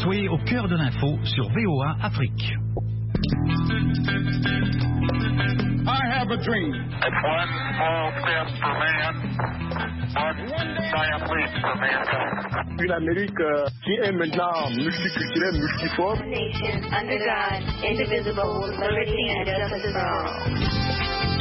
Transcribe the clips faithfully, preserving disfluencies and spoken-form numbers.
Soyez au cœur de l'info sur V O A Afrique. I have a dream. It's one small step for man, one giant leap for mankind. Une Amérique euh, qui est maintenant multiculturelle, multiforme. Nation under God, indivisible, with liberty and justice for all.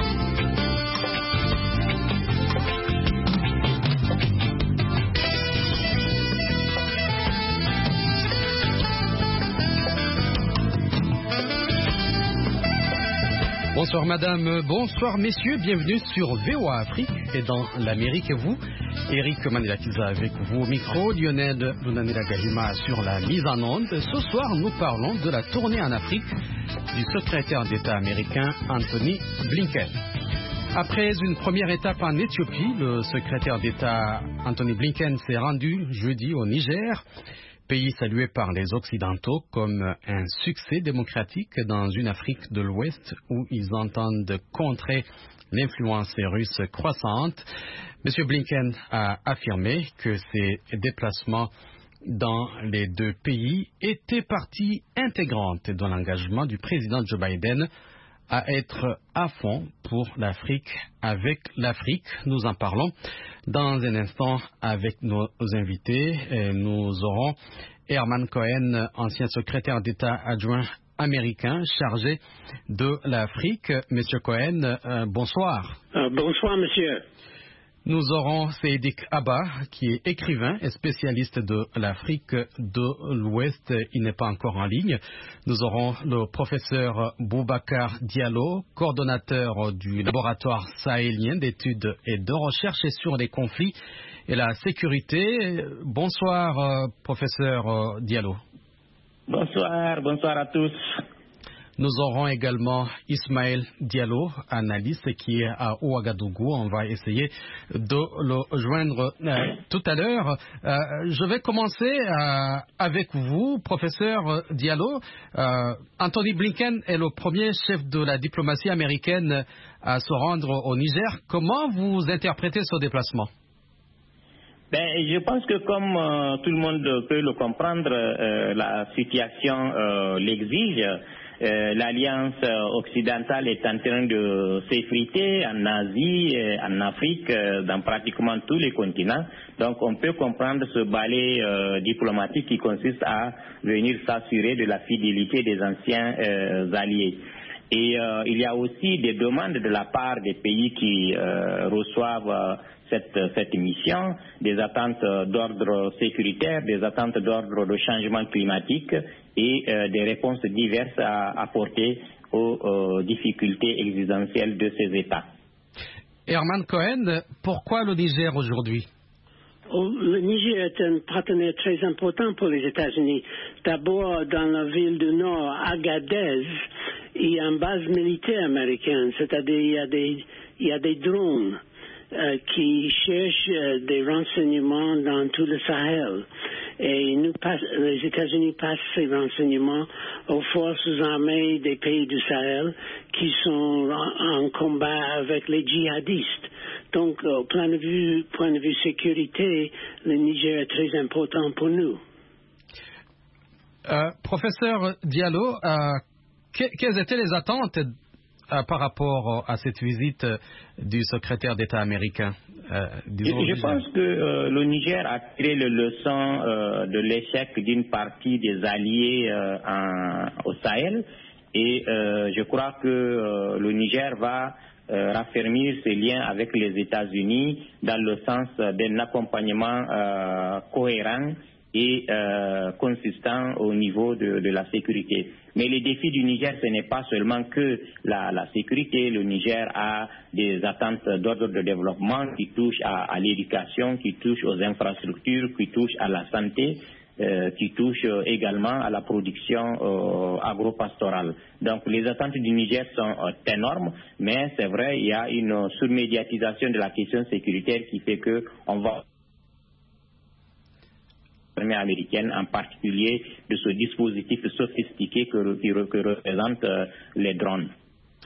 Bonsoir madame, bonsoir messieurs, bienvenue sur V O A Afrique et dans l'Amérique et vous. Eric Manelakiza avec vous au micro, Lionel Lunanila Galima sur la mise en onde. Ce soir, nous parlons de la tournée en Afrique du secrétaire d'État américain Anthony Blinken. Après une première étape en Éthiopie, le secrétaire d'État Anthony Blinken s'est rendu jeudi au Niger, pays salué par les Occidentaux comme un succès démocratique dans une Afrique de l'Ouest où ils entendent contrer l'influence russe croissante. M. Blinken a affirmé que ces déplacements dans les deux pays étaient partie intégrante de l'engagement du président Joe Biden à être à fond pour l'Afrique avec l'Afrique. Nous en parlons dans un instant avec nos invités. Et nous aurons Herman Cohen, ancien secrétaire d'État adjoint américain chargé de l'Afrique. Monsieur Cohen, euh, bonsoir. Euh, bonsoir, monsieur. Nous aurons Seydik Abba, qui est écrivain et spécialiste de l'Afrique de l'Ouest. Il n'est pas encore en ligne. Nous aurons le professeur Boubacar Diallo, coordonnateur du laboratoire sahélien d'études et de recherche sur les conflits et la sécurité. Bonsoir, professeur Diallo. Bonsoir, bonsoir à tous. Nous aurons également Ismaël Diallo, analyste qui est à Ouagadougou. On va essayer de le joindre euh, tout à l'heure. Euh, je vais commencer euh, avec vous, professeur Diallo. Euh, Anthony Blinken est le premier chef de la diplomatie américaine à se rendre au Niger. Comment vous interprétez ce déplacement? Ben, je pense que comme euh, tout le monde peut le comprendre, euh, la situation euh, l'exige. Euh, l'Alliance occidentale est en train de s'effriter en Asie, euh, en Afrique, euh, dans pratiquement tous les continents. Donc on peut comprendre ce balai euh, diplomatique qui consiste à venir s'assurer de la fidélité des anciens euh, alliés. Et euh, il y a aussi des demandes de la part des pays qui euh, reçoivent euh, cette, cette mission, des attentes d'ordre sécuritaire, des attentes d'ordre de changement climatique et euh, des réponses diverses à apporter aux, aux difficultés existentielles de ces États. Herman Cohen, pourquoi le Niger aujourd'hui? Le Niger est un partenaire très important pour les États-Unis. D'abord, dans la ville du Nord, Agadez, il y a une base militaire américaine, c'est-à-dire il y a des, il y a des drones euh, qui cherchent euh, des renseignements dans tout le Sahel. Et nous passe, les États-Unis passent ces renseignements aux forces armées des pays du Sahel qui sont en, en combat avec les djihadistes. Donc, au point de vue, point de vue sécurité, le Niger est très important pour nous. Euh, professeur Diallo, euh, que, quelles étaient les attentes euh, par rapport à cette visite du secrétaire d'État américain? Euh, Je, je pense que euh, le Niger a tiré le leçon euh, de l'échec d'une partie des alliés euh, en, au Sahel et euh, je crois que euh, le Niger va Euh, raffermir ses liens avec les États-Unis dans le sens d'un accompagnement euh, cohérent et euh, consistant au niveau de, de la sécurité. Mais les défis du Niger, ce n'est pas seulement que la, la sécurité. Le Niger a des attentes d'ordre de développement qui touchent à, à l'éducation, qui touchent aux infrastructures, qui touchent à la santé. Euh, qui touche euh, également à la production euh, agro-pastorale. Donc les attentes du Niger sont euh, énormes, mais c'est vrai, il y a une surmédiatisation de la question sécuritaire qui fait qu'on va l'armée américaine, en particulier de ce dispositif sophistiqué que, qui, que représentent euh, les drones.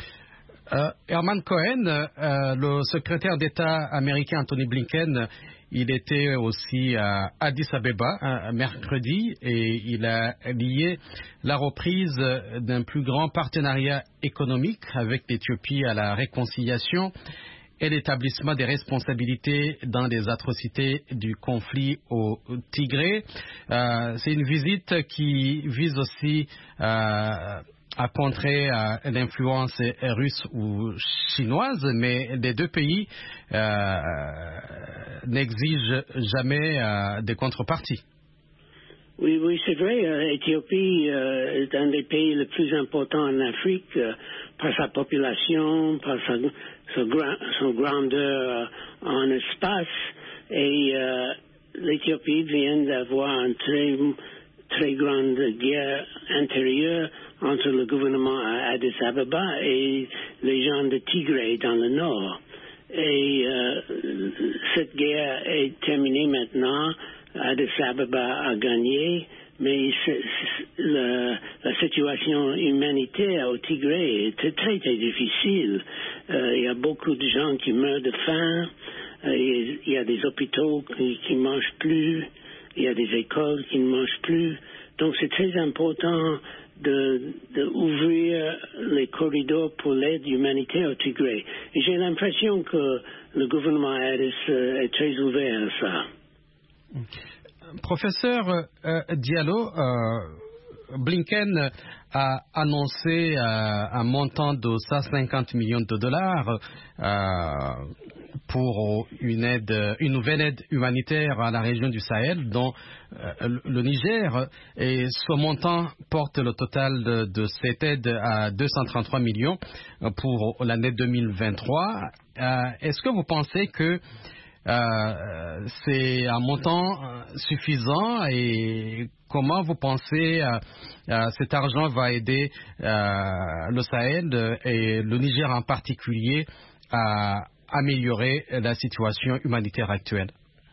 Euh, Herman Cohen, euh, le secrétaire d'État américain Anthony Blinken, il était aussi à Addis Abeba mercredi et il a lié la reprise d'un plus grand partenariat économique avec l'Éthiopie à la réconciliation et l'établissement des responsabilités dans les atrocités du conflit au Tigré. Euh, c'est une visite qui vise aussi euh, à contrer euh, l'influence russe ou chinoise, mais les deux pays euh, n'exigent jamais euh, des contreparties. Oui, oui, c'est vrai. L'Éthiopie euh, est un des pays les plus importants en Afrique euh, par sa population, par sa, sa, gra sa grandeur en espace. Et euh, l'Éthiopie vient d'avoir une très, très grande guerre intérieure entre le gouvernement à Addis Abeba et les gens de Tigré dans le nord. Et euh, cette guerre est terminée maintenant. Addis Abeba a gagné, mais c'est, c'est, le, la situation humanitaire au Tigré est très, très difficile. Euh, il y a beaucoup de gens qui meurent de faim, euh, il y a des hôpitaux qui ne mangent plus, il y a des écoles qui ne mangent plus. Donc c'est très important d'ouvrir les corridors pour l'aide humanitaire au Tigré. Et j'ai l'impression que le gouvernement Addis euh, est très ouvert à ça. Professeur euh, Diallo, euh, Blinken a annoncé euh, un montant de cent cinquante millions de dollars euh, pour une aide, une nouvelle aide humanitaire à la région du Sahel, dont euh, le Niger. Et ce montant porte le total de, de cette aide à deux cent trente-trois millions pour l'année deux mille vingt-trois. Euh, est-ce que vous pensez que Euh, c'est un montant suffisant et comment vous pensez euh, euh, cet argent va aider euh, le Sahel et le Niger en particulier à améliorer la situation humanitaire actuelle?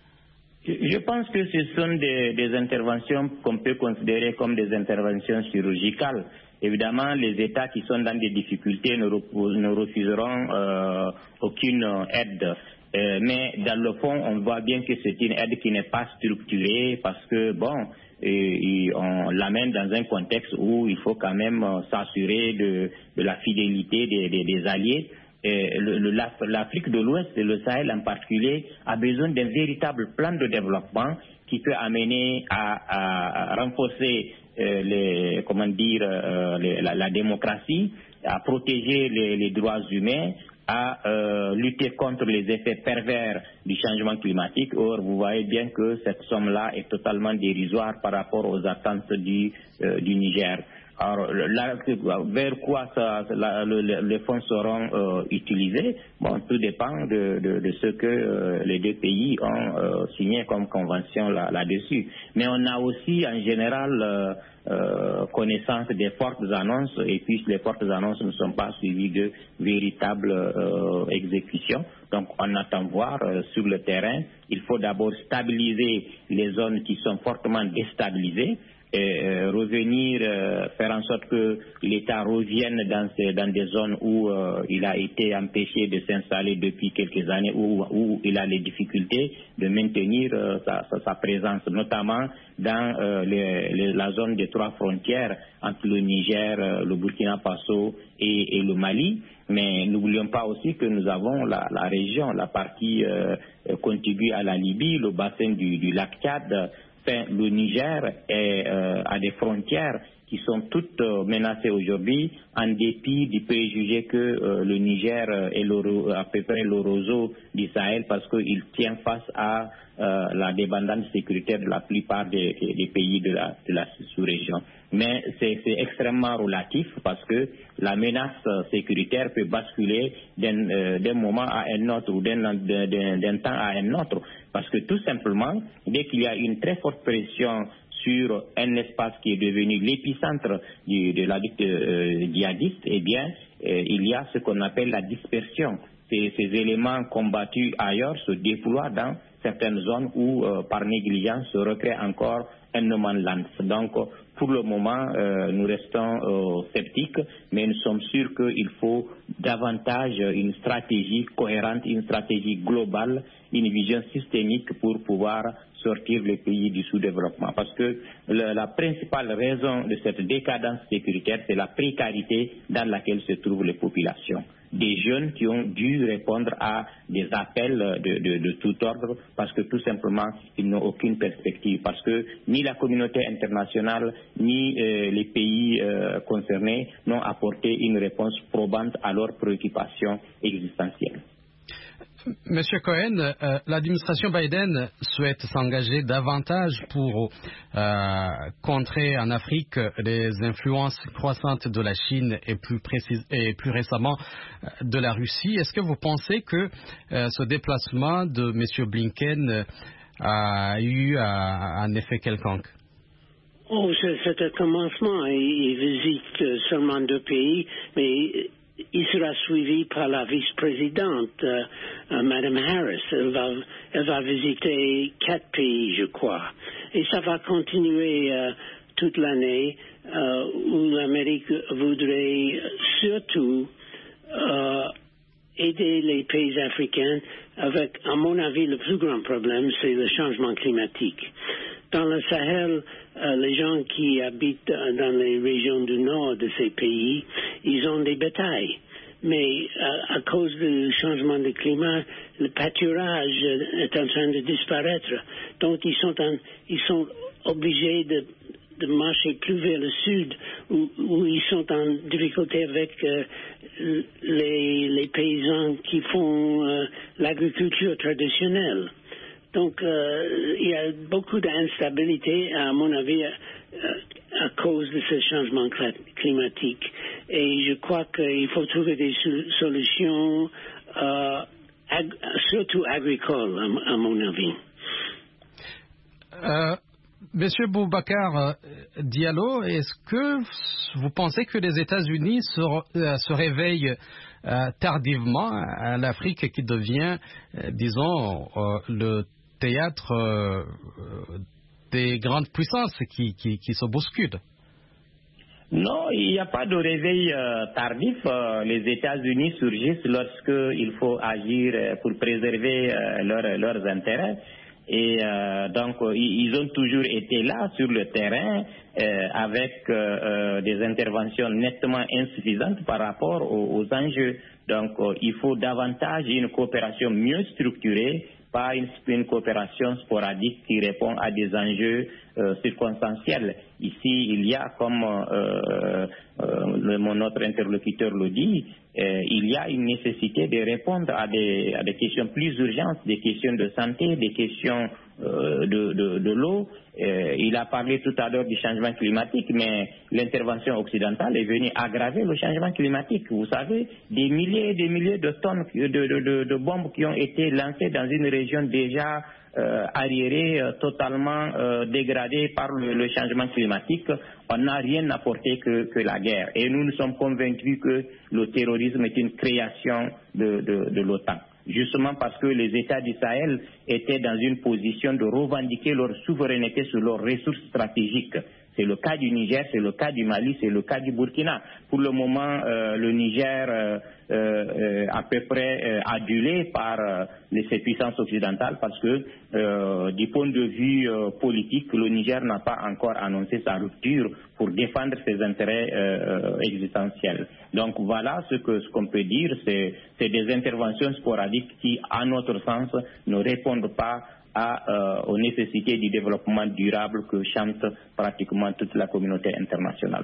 Je pense que ce sont des, des interventions qu'on peut considérer comme des interventions chirurgicales. Évidemment, les États qui sont dans des difficultés ne, ne refuseront euh, aucune aide. Euh, mais dans le fond, on voit bien que c'est une aide qui n'est pas structurée parce que, bon, et, et on l'amène dans un contexte où il faut quand même euh, s'assurer de, de la fidélité des, des, des alliés. Et le, le, L'Afrique de l'Ouest et le Sahel en particulier a besoin d'un véritable plan de développement qui peut amener à, à renforcer euh, les, comment dire, euh, les, la, la démocratie, à protéger les, les droits humains, à euh, lutter contre les effets pervers du changement climatique. Or, vous voyez bien que cette somme-là est totalement dérisoire par rapport aux attentes du, euh, du Niger. Alors, là, vers quoi ça, la, le, les fonds seront euh, utilisés? Bon, tout dépend de, de, de ce que euh, les deux pays ont euh, signé comme convention là, là-dessus. Mais on a aussi, en général, euh, euh, connaissance des fortes annonces, et puis les fortes annonces ne sont pas suivies de véritables euh, exécutions. Donc, on attend voir euh, sur le terrain. Il faut d'abord stabiliser les zones qui sont fortement déstabilisées. Et euh, revenir, euh, faire en sorte que l'État revienne dans, ces, dans des zones où euh, il a été empêché de s'installer depuis quelques années, où, où il a les difficultés de maintenir euh, sa, sa, sa présence, notamment dans euh, les, les, la zone des trois frontières entre le Niger, euh, le Burkina Faso et, et le Mali. Mais n'oublions pas aussi que nous avons la, la région, la partie euh, contiguë à la Libye, le bassin du, du lac Tchad. Enfin, le Niger est, euh, a des frontières qui sont toutes euh, menacées aujourd'hui, en dépit du préjugé que euh, le Niger est le, à peu près le roseau du Sahel parce qu'il tient face à euh, la dépendance sécuritaire de la plupart des, des pays de la, de la sous-région. Mais c'est extrêmement relatif parce que la menace sécuritaire peut basculer d'un euh, moment à un autre ou d'un temps à un autre. Parce que tout simplement, dès qu'il y a une très forte pression sur un espace qui est devenu l'épicentre de la lutte euh, djihadiste, eh bien, euh, il y a ce qu'on appelle la dispersion. Ces, ces éléments combattus ailleurs se déploient dans certaines zones où, euh, par négligence, se recrée encore un no man's land. Donc, pour le moment, euh, nous restons euh, sceptiques, mais nous sommes sûrs qu'il faut davantage une stratégie cohérente, une stratégie globale, une vision systémique pour pouvoir sortir les pays du sous-développement. Parce que le, la principale raison de cette décadence sécuritaire, c'est la précarité dans laquelle se trouvent les populations. Des jeunes qui ont dû répondre à des appels de, de, de tout ordre parce que tout simplement, ils n'ont aucune perspective. Parce que ni la communauté internationale, ni euh, les pays euh, concernés n'ont apporté une réponse probante à leurs préoccupations existentielles. Monsieur Cohen, euh, l'administration Biden souhaite s'engager davantage pour euh, contrer en Afrique les influences croissantes de la Chine et plus, précis, et plus récemment de la Russie. Est-ce que vous pensez que euh, ce déplacement de Monsieur Blinken a eu euh, un effet quelconque? Oh, c'est un commencement. Il visite seulement deux pays, mais il sera suivi par la vice-présidente, euh, euh, Mme Harris. Elle va, elle va visiter quatre pays, je crois. Et ça va continuer euh, toute l'année, euh, où l'Amérique voudrait surtout euh, aider les pays africains avec, à mon avis, le plus grand problème, c'est le changement climatique. Dans le Sahel, euh, les gens qui habitent dans les régions du nord de ces pays, ils ont des bétails. Mais euh, à cause du changement de climat, le pâturage est en train de disparaître. Donc ils sont, en, ils sont obligés de, de marcher plus vers le sud, où, où ils sont en difficulté avec euh, les, les paysans qui font euh, l'agriculture traditionnelle. Donc, euh, il y a beaucoup d'instabilité, à mon avis, à, à cause de ce changement climatique. Et je crois qu'il faut trouver des solutions, euh, ag- surtout agricoles, à, à mon avis. Euh, Monsieur Boubacar Diallo, est-ce que vous pensez que les États-Unis se, euh, se réveillent euh, tardivement à l'Afrique qui devient, euh, disons, euh, le théâtre euh, des grandes puissances qui, qui, qui se bousculent? Non, il n'y a pas de réveil euh, tardif. Euh, les États-Unis surgissent lorsqu'il faut agir euh, pour préserver euh, leur, leurs intérêts. Et euh, donc, euh, ils ont toujours été là sur le terrain euh, avec euh, euh, des interventions nettement insuffisantes par rapport aux, aux enjeux. Donc, euh, il faut davantage une coopération mieux structurée, pas une, une coopération sporadique qui répond à des enjeux euh, circonstanciels. Ici, il y a, comme euh, euh, le, mon autre interlocuteur le dit, euh, il y a une nécessité de répondre à des, à des questions plus urgentes, des questions de santé, des questions euh, de, de, de l'eau. Euh, il a parlé tout à l'heure du changement climatique, mais l'intervention occidentale est venue aggraver le changement climatique. Vous savez, des milliers et des milliers de tonnes de, de, de, de bombes qui ont été lancées dans une région déjà euh, arriérée, euh, totalement euh, dégradée par le, le changement climatique. On n'a rien apporté que, que la guerre. Et nous nous sommes convaincus que le terrorisme est une création de, de, de l'OTAN. Justement parce que les États du Sahel étaient dans une position de revendiquer leur souveraineté sur leurs ressources stratégiques. C'est le cas du Niger, c'est le cas du Mali, c'est le cas du Burkina. Pour le moment, euh, le Niger euh, euh, à peu près euh, adulé par euh, ces puissances occidentales parce que euh, du point de vue euh, politique, le Niger n'a pas encore annoncé sa rupture pour défendre ses intérêts euh, existentiels. Donc voilà ce que ce qu'on peut dire, c'est, c'est des interventions sporadiques qui, à notre sens, ne répondent pas À, euh, aux nécessités du développement durable que chante pratiquement toute la communauté internationale.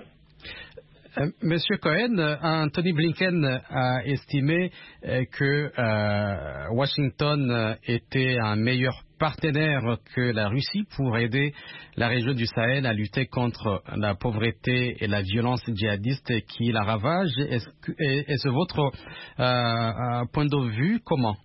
Euh, Monsieur Cohen, Anthony Blinken a estimé euh, que euh, Washington était un meilleur partenaire que la Russie pour aider la région du Sahel à lutter contre la pauvreté et la violence djihadiste qui la ravage. Est-ce, que, est, est-ce votre euh, point de vue? Comment?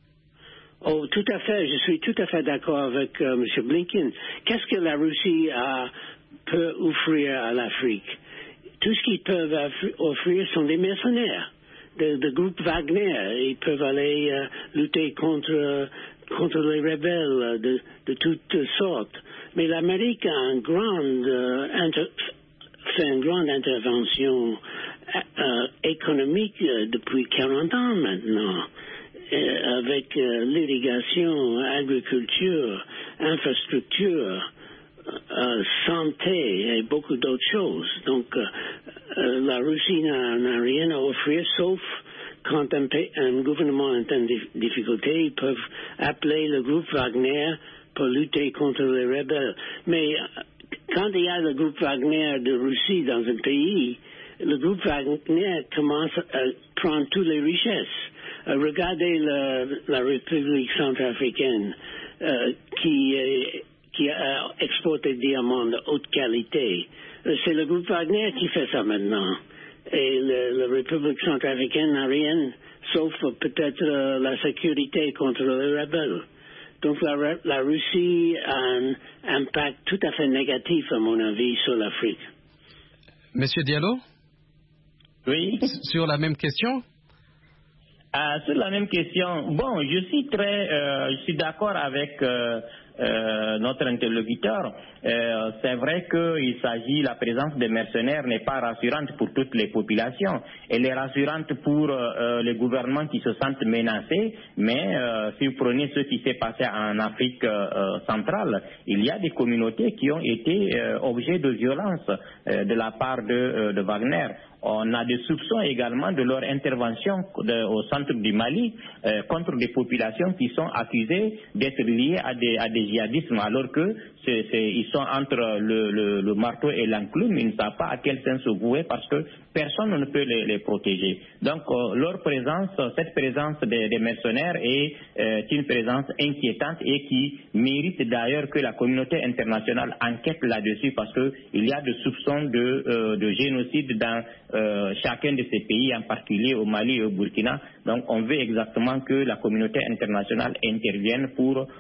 Oh, tout à fait. Je suis tout à fait d'accord avec euh, M. Blinken. Qu'est-ce que la Russie a, peut offrir à l'Afrique? Tout ce qu'ils peuvent offrir sont des mercenaires, de, de groupe Wagner. Ils peuvent aller euh, lutter contre, contre les rebelles de, de toutes sortes. Mais l'Amérique a une grande, euh, inter- fait une grande intervention euh, économique euh, depuis quarante ans maintenant, euh, avec euh, l'irrigation, agriculture, infrastructure, euh, santé et beaucoup d'autres choses. Donc, euh, euh, la Russie n'a, n'a rien à offrir, sauf quand un, un gouvernement est en difficulté, ils peuvent appeler le groupe Wagner pour lutter contre les rebelles. Mais quand il y a le groupe Wagner de Russie dans un pays, le groupe Wagner commence à prendre toutes les richesses. Euh, regardez le, la République centrafricaine euh, qui, euh, qui a exporté des diamants de haute qualité. Euh, c'est le groupe Wagner qui fait ça maintenant. Et le, la République centrafricaine n'a rien, sauf peut-être euh, la sécurité contre les rebelles. Donc la, la Russie a un impact tout à fait négatif, à mon avis, sur l'Afrique. Monsieur Diallo? Oui. Sur la même question? Ah, sur la même question, bon, je suis très, euh, je suis d'accord avec euh, euh, notre interlocuteur. Euh, c'est vrai qu'il s'agit, la présence des mercenaires n'est pas rassurante pour toutes les populations. Elle est rassurante pour euh, les gouvernements qui se sentent menacés, mais euh, si vous prenez ce qui s'est passé en Afrique euh, centrale, il y a des communautés qui ont été euh, objets de violence euh, de la part de, euh, de Wagner. On a des soupçons également de leur intervention de, au centre du Mali euh, contre des populations qui sont accusées d'être liées à des, à des djihadismes, alors que c'est, c'est, ils sont entre le, le, le marteau et l'enclume, ils ne savent pas à quel sens se vouer parce que personne ne peut les, les protéger. Donc euh, leur présence, cette présence des, des mercenaires est euh, une présence inquiétante et qui mérite d'ailleurs que la communauté internationale enquête là-dessus parce qu'il y a des soupçons de, euh, de génocide dans Euh, chacun de ces pays, en particulier au Mali et au Burkina. Donc on veut exactement que la communauté internationale intervienne pour euh,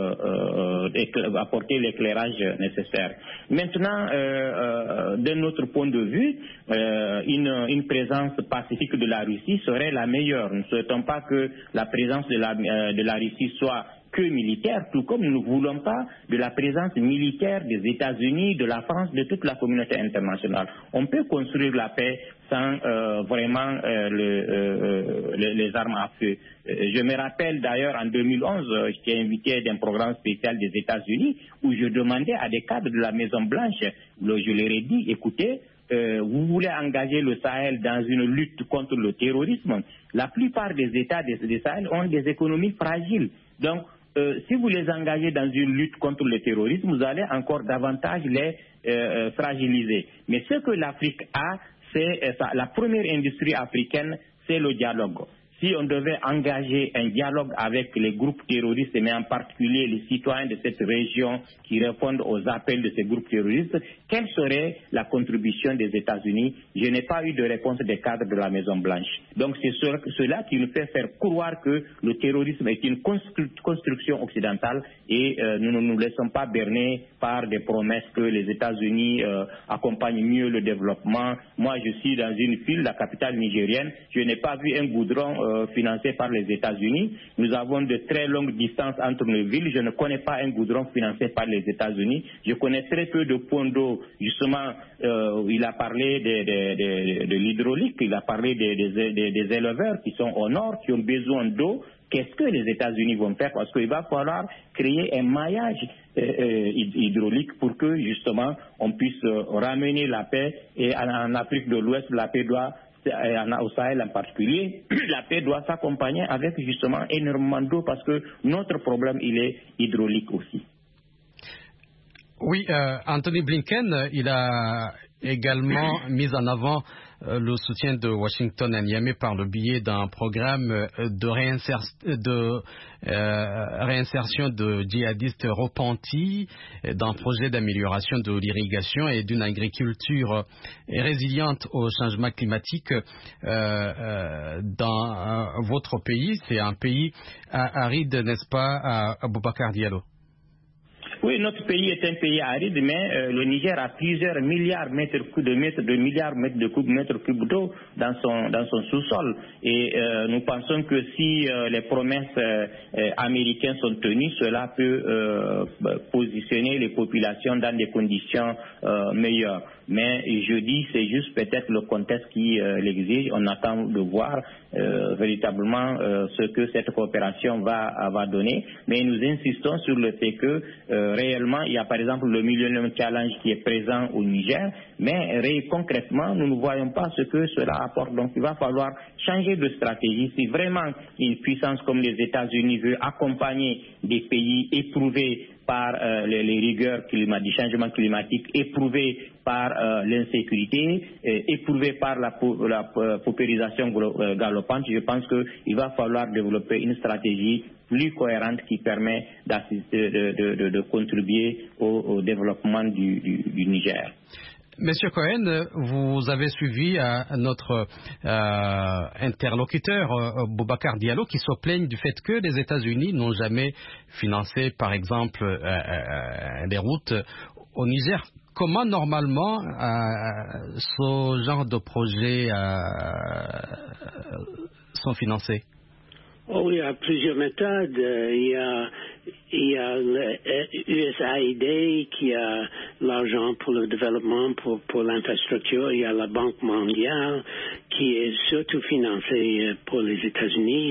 euh, apporter l'éclairage nécessaire. Maintenant, euh, euh, d'un autre point de vue, euh, une, une présence pacifique de la Russie serait la meilleure. Nous ne souhaitons pas que la présence de la, euh, de la Russie soit que militaire, tout comme nous ne voulons pas de la présence militaire des États-Unis, de la France, de toute la communauté internationale. On peut construire la paix sans euh, vraiment euh, le, euh, les, les armes à feu. Euh, je me rappelle d'ailleurs en deux mille onze, euh, j'étais invité d'un programme spécial des États-Unis où je demandais à des cadres de la Maison-Blanche, je leur ai dit, écoutez, Euh, vous voulez engager le Sahel dans une lutte contre le terrorisme, la plupart des États des, des Sahel ont des économies fragiles. Donc, euh, si vous les engagez dans une lutte contre le terrorisme, vous allez encore davantage les euh, fragiliser. Mais ce que l'Afrique a, c'est euh, ça, la première industrie africaine, c'est le dialogue. Si on devait engager un dialogue avec les groupes terroristes, mais en particulier les citoyens de cette région qui répondent aux appels de ces groupes terroristes, quelle serait la contribution des États-Unis? Je n'ai pas eu de réponse des cadres de la Maison-Blanche. Donc c'est cela qui nous fait faire croire que le terrorisme est une construction occidentale et euh, nous ne nous laissons pas berner par des promesses que les États-Unis euh, accompagnent mieux le développement. Moi, je suis dans une ville, la capitale nigérienne, je n'ai pas vu un goudron euh, financé par les États-Unis. Nous avons de très longues distances entre nos villes. Je ne connais pas un goudron financé par les États-Unis. Je connais très peu de points d'eau. Justement, euh, il a parlé de, de, de, de l'hydraulique, il a parlé des, des, des, des éleveurs qui sont au nord, qui ont besoin d'eau. Qu'est-ce que les États-Unis vont faire? Parce qu'il va falloir créer un maillage euh, euh, hydraulique pour que justement on puisse euh, ramener la paix. Et en, en Afrique de l'Ouest, la paix doit, au Sahel en particulier, la paix doit s'accompagner avec justement énormément d'eau parce que notre problème il est hydraulique aussi. Oui, euh, Anthony Blinken, il a également mis en avant euh, le soutien de Washington à Niamey par le biais d'un programme de, réinser de euh, réinsertion de djihadistes repentis, d'un projet d'amélioration de l'irrigation et d'une agriculture résiliente au changement climatique euh, euh, dans euh, votre pays. C'est un pays aride, n'est-ce pas, Aboubacar Diallo? Oui, notre pays est un pays aride, mais euh, le Niger a plusieurs milliards de mètres cubes de mètres de milliards de mètres de cubes, mètres cubes d'eau dans son dans son sous-sol. Et euh, nous pensons que si euh, les promesses euh, euh, américaines sont tenues, cela peut euh, positionner les populations dans des conditions euh, meilleures. Mais je dis, c'est juste peut-être le contexte qui euh, l'exige. On attend de voir euh, véritablement euh, ce que cette coopération va, va donner. Mais nous insistons sur le fait que euh, réellement, il y a par exemple le Millennium Challenge qui est présent au Niger, mais ré, concrètement, nous ne voyons pas ce que cela apporte. Donc il va falloir changer de stratégie. Si vraiment une puissance comme les États-Unis veut accompagner des pays éprouvés par euh, les, les rigueurs climat, du changement climatique, éprouvés par euh, l'insécurité, euh, éprouvés par la, la euh, paupérisation euh, galopante, je pense qu'il va falloir développer une stratégie plus cohérente qui permet d'assister, de, de, de, de contribuer au, au développement du, du, du Niger. Monsieur Cohen, vous avez suivi euh, notre euh, interlocuteur euh, Boubacar Diallo qui se plaigne du fait que les États-Unis n'ont jamais financé, par exemple, euh, euh, des routes au Niger. Comment normalement euh, ce genre de projets euh, sont financés? Oh, il y a plusieurs méthodes. Il y a, il y a le U S A I D qui a l'argent pour le développement, pour, pour l'infrastructure. Il y a la Banque mondiale qui est surtout financée pour les États-Unis.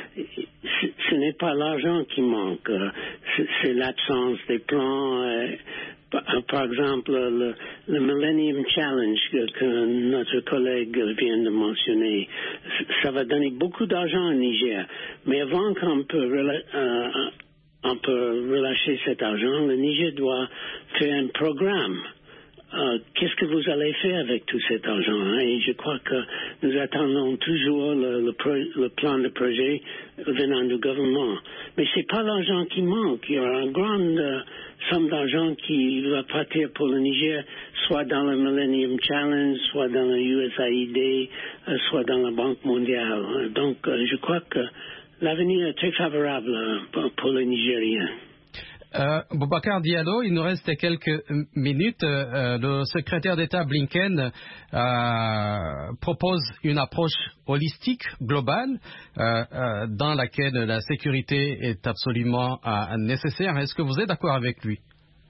Ce n'est pas l'argent qui manque, c'est l'absence des plans. Par exemple, le, le Millennium Challenge que, que notre collègue vient de mentionner, ça va donner beaucoup d'argent au Niger. Mais avant qu'on peut, rela- euh, on peut relâcher cet argent, le Niger doit faire un programme. Euh, qu'est-ce que vous allez faire avec tout cet argent? Hein? Et je crois que nous attendons toujours le, le, pro, le plan de projet venant du gouvernement. Mais c'est pas l'argent qui manque. Il y aura une grande euh, somme d'argent qui va partir pour le Niger, soit dans le Millennium Challenge, soit dans le U S A I D, euh, soit dans la Banque mondiale. Donc, euh, je crois que l'avenir est très favorable euh, pour, pour les Nigériens. Euh, Boubacar Diallo, il nous reste quelques minutes. Euh, le secrétaire d'État Blinken euh, propose une approche holistique, globale, euh, euh, dans laquelle la sécurité est absolument euh, nécessaire. Est-ce que vous êtes d'accord avec lui?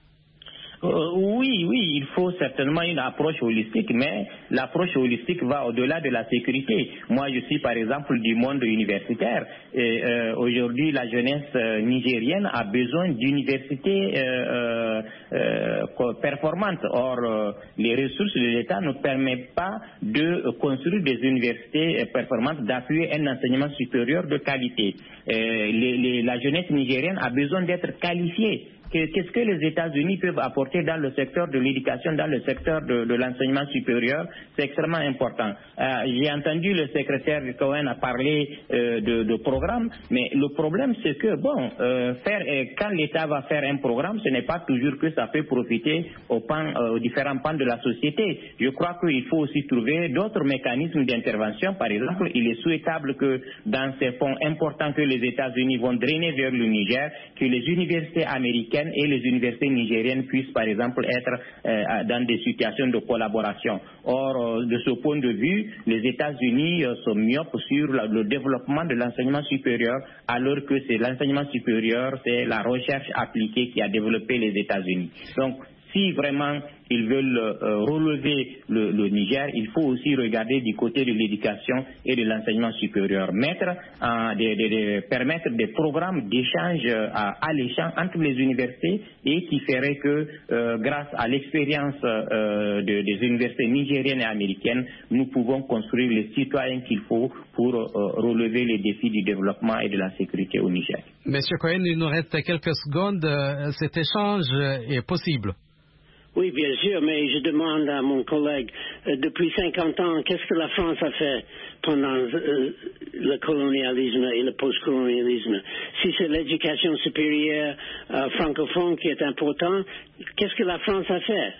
Euh, oui, oui, il faut certainement une approche holistique, mais l'approche holistique va au-delà de la sécurité. Moi, je suis par exemple du monde universitaire et euh, aujourd'hui, la jeunesse euh, nigérienne a besoin d'universités euh, euh, performantes. Or, euh, les ressources de l'État ne permettent pas de construire des universités performantes, d'appuyer un enseignement supérieur de qualité. Euh, les, les, la jeunesse nigérienne a besoin d'être qualifiée. Qu'est-ce que les États-Unis peuvent apporter dans le secteur de l'éducation, dans le secteur de, de l'enseignement supérieur? C'est extrêmement important. Euh, j'ai entendu le secrétaire Cohen a parlé euh, de, de programme, mais le problème c'est que bon, euh, faire, euh, quand l'État va faire un programme, ce n'est pas toujours que ça peut profiter aux, pans, euh, aux différents pans de la société. Je crois qu'il faut aussi trouver d'autres mécanismes d'intervention. Par exemple, il est souhaitable que dans ces fonds importants que les États-Unis vont drainer vers le Niger, que les universités américaines et les universités nigériennes puissent par exemple être euh, dans des situations de collaboration. Or, euh, de ce point de vue, les États-Unis euh, sont myopes sur la, le développement de l'enseignement supérieur, alors que c'est l'enseignement supérieur, c'est la recherche appliquée qui a développé les États-Unis. Donc, si vraiment ils veulent euh, relever le, le Niger, il faut aussi regarder du côté de l'éducation et de l'enseignement supérieur. Mettre, euh, de, de, de, permettre des programmes d'échange euh, alléchants entre les universités et qui ferait que, euh, grâce à l'expérience euh, de, des universités nigériennes et américaines, nous pouvons construire les citoyens qu'il faut pour euh, relever les défis du développement et de la sécurité au Niger. Monsieur Cohen, il nous reste quelques secondes. Cet échange est possible? Oui, bien sûr, mais je demande à mon collègue, euh, depuis cinquante ans, qu'est-ce que la France a fait pendant euh, le colonialisme et le post-colonialisme? Si c'est l'éducation supérieure euh, francophone qui est important, qu'est-ce que la France a fait?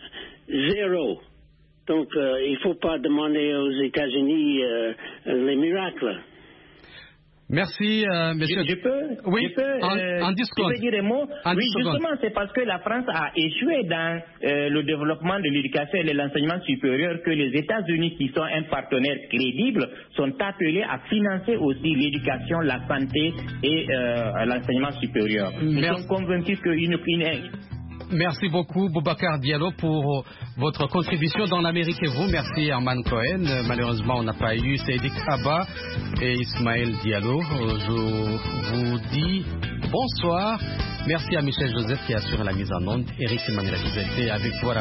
Zéro. Donc, euh, il ne faut pas demander aux États-Unis euh, les miracles. Merci, euh, monsieur. Je, je peux, oui, je peux, en, euh, en je peux dire un mot. En oui, justement, c'est parce que la France a échoué dans euh, le développement de l'éducation et de l'enseignement supérieur que les États-Unis, qui sont un partenaire crédible, sont appelés à financer aussi l'éducation, la santé et euh, l'enseignement supérieur. Nous Merci. sommes convaincus qu'une... Une... Merci beaucoup, Boubacar Diallo, pour votre contribution dans l'Amérique et vous. Merci, Arman Cohen. Malheureusement, on n'a pas eu Seydik Abba et Ismaël Diallo. Je vous dis bonsoir. Merci à Michel Joseph qui assure la mise en onde. Eric Emmanuel qui était avec vous.